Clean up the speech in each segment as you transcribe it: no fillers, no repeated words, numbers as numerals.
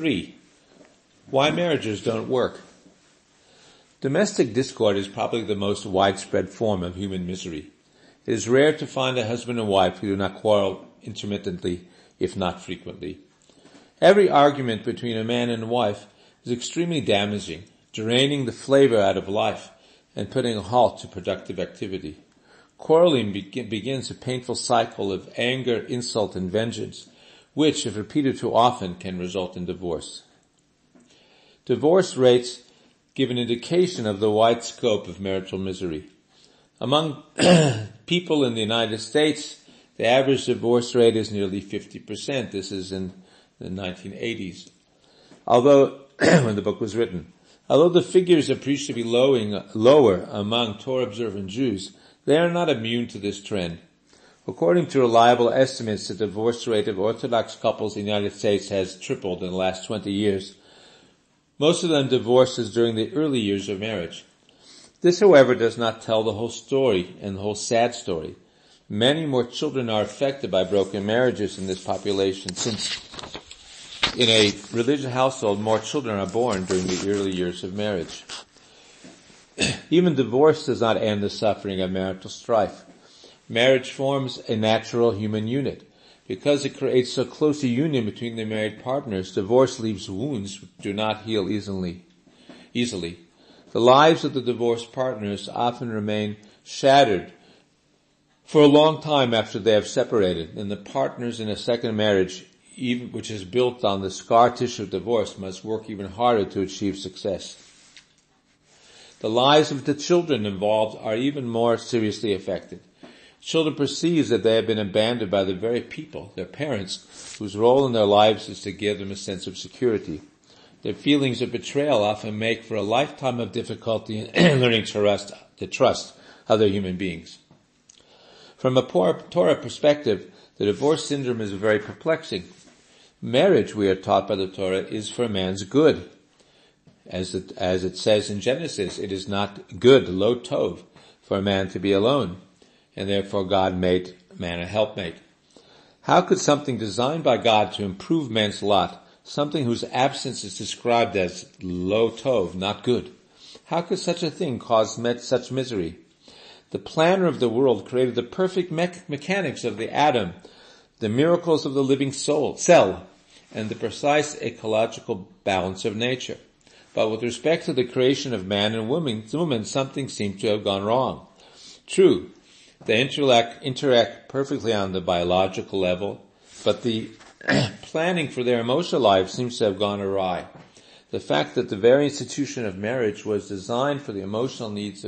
3. Why marriages don't work. Domestic discord is probably the most widespread form of human misery. It is rare to find a husband and wife who do not quarrel intermittently, if not frequently. Every argument between a man and a wife is extremely damaging, draining the flavor out of life and putting a halt to productive activity. Quarreling begins a painful cycle of anger, insult, and vengeance, which, if repeated too often, can result in divorce. Divorce rates give an indication of the wide scope of marital misery. Among people in the United States, the average divorce rate is nearly 50%. This is in the 1980s. Although, when the book was written, although the figures appear to be lower among Torah-observant Jews, they are not immune to this trend. According to reliable estimates, the divorce rate of Orthodox couples in the United States has tripled in the last 20 years. Most of them divorces during the early years of marriage. This, however, does not tell the whole story and the whole sad story. Many more children are affected by broken marriages in this population, since in a religious household more children are born during the early years of marriage. Even divorce does not end the suffering of marital strife. Marriage forms a natural human unit. Because it creates so close a union between the married partners, divorce leaves wounds which do not heal easily. The lives of the divorced partners often remain shattered for a long time after they have separated, and the partners in a second marriage, even which is built on the scar tissue of divorce, must work even harder to achieve success. The lives of the children involved are even more seriously affected. Children perceive that they have been abandoned by the very people, their parents, whose role in their lives is to give them a sense of security. Their feelings of betrayal often make for a lifetime of difficulty in learning to trust other human beings. From a Torah perspective, the divorce syndrome is very perplexing. Marriage, we are taught by the Torah, is for man's good. As it says in Genesis, it is not good, lo tov, for a man to be alone. And therefore God made man a helpmate. How could something designed by God to improve man's lot, something whose absence is described as lo tov, not good, how could such a thing cause such misery? The planner of the world created the perfect mechanics of the atom, the miracles of the living cell, and the precise ecological balance of nature. But with respect to the creation of man and woman, something seemed to have gone wrong. True, they interact perfectly on the biological level, but the planning for their emotional lives seems to have gone awry. The fact that the very institution of marriage was designed for the emotional needs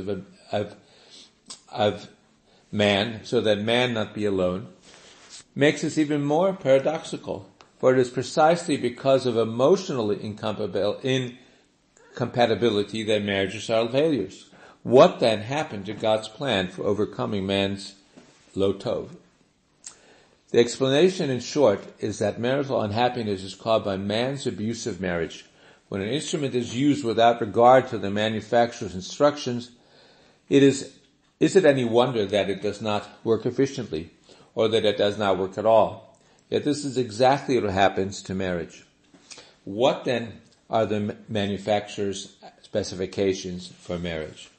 of man, so that man not be alone, makes this even more paradoxical. For it is precisely because of emotional incompatibility that marriages are failures. What then happened to God's plan for overcoming man's lo tov? The explanation, in short, is that marital unhappiness is caused by man's abuse of marriage. When an instrument is used without regard to the manufacturer's instructions, is it any wonder that it does not work efficiently, or that it does not work at all? Yet this is exactly what happens to marriage. What then are the manufacturer's specifications for marriage?